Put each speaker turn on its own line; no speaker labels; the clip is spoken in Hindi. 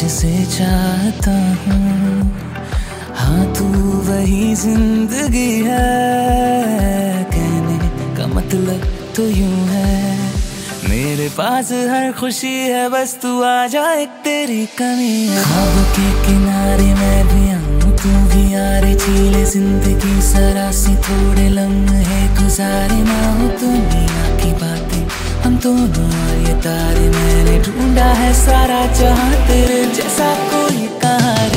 जिसे चाहता हूँ, हाँ तू वही जिंदगी है। कहने का मतलब तो यूं है, मेरे पास हर खुशी है, बस तू आ जा, एक तेरी कमी है। ख्वाबों के किनारे मैं भी आऊं, तू भी यारे झीले जिंदगी सरासी, थोड़े लम्हे गुजारे ना हो दुनिया की बातें, हम दोनों और ये तारे। मैंने ढूंढा है सारा जहां, तेरे जैसा कोई कहाँ।